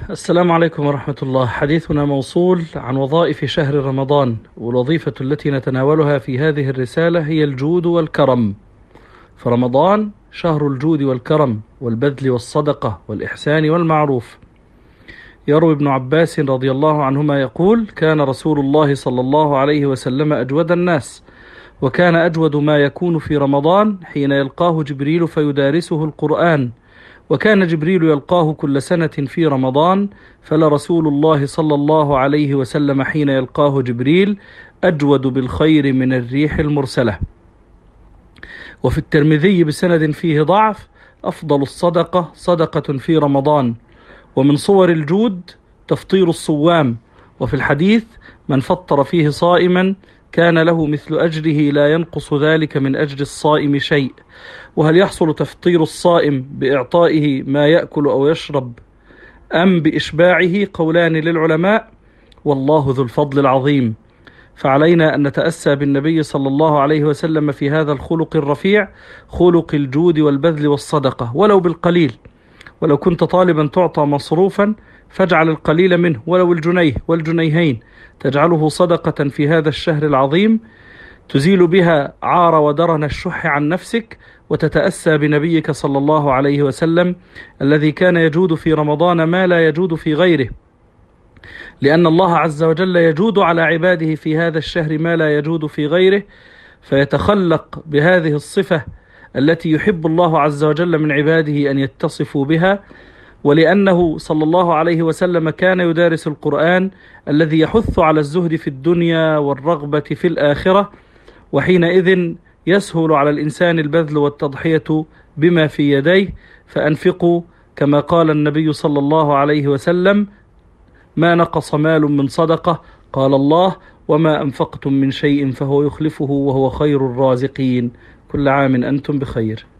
السلام عليكم ورحمة الله. حديثنا موصول عن وظائف شهر رمضان، والوظيفة التي نتناولها في هذه الرسالة هي الجود والكرم. فرمضان شهر الجود والكرم والبذل والصدقة والإحسان والمعروف. يروي ابن عباس رضي الله عنهما يقول: كان رسول الله صلى الله عليه وسلم أجود الناس، وكان أجود ما يكون في رمضان حين يلقاه جبريل فيدارسه القرآن، وكان جبريل يلقاه كل سنة في رمضان، فلرسول الله صلى الله عليه وسلم حين يلقاه جبريل أجود بالخير من الريح المرسلة. وفي الترمذي بسند فيه ضعف: أفضل الصدقة صدقة في رمضان، ومن صور الجود تفطير الصوام. وفي الحديث: من فطر فيه صائما كان له مثل أجره لا ينقص ذلك من أجر الصائم شيء. وهل يحصل تفطير الصائم بإعطائه ما يأكل أو يشرب أم بإشباعه؟ قولان للعلماء، والله ذو الفضل العظيم. فعلينا أن نتأسى بالنبي صلى الله عليه وسلم في هذا الخلق الرفيع، خلق الجود والبذل والصدقة، ولو بالقليل. ولو كنت طالبا تعطى مصروفا فاجعل القليل منه، ولو الجنيه والجنيهين، تجعله صدقة في هذا الشهر العظيم، تزيل بها عار ودرن الشح عن نفسك، وتتأسى بنبيك صلى الله عليه وسلم الذي كان يجود في رمضان ما لا يجود في غيره، لأن الله عز وجل يجود على عباده في هذا الشهر ما لا يجود في غيره، فيتخلق بهذه الصفة التي يحب الله عز وجل من عباده أن يتصفوا بها. ولأنه صلى الله عليه وسلم كان يدارس القرآن الذي يحث على الزهد في الدنيا والرغبة في الآخرة، وحينئذ يسهل على الإنسان البذل والتضحية بما في يديه. فأنفقوا كما قال النبي صلى الله عليه وسلم: ما نقص مال من صدقة. قال الله: وما أنفقتم من شيء فهو يخلفه وهو خير الرازقين. كل عام أنتم بخير.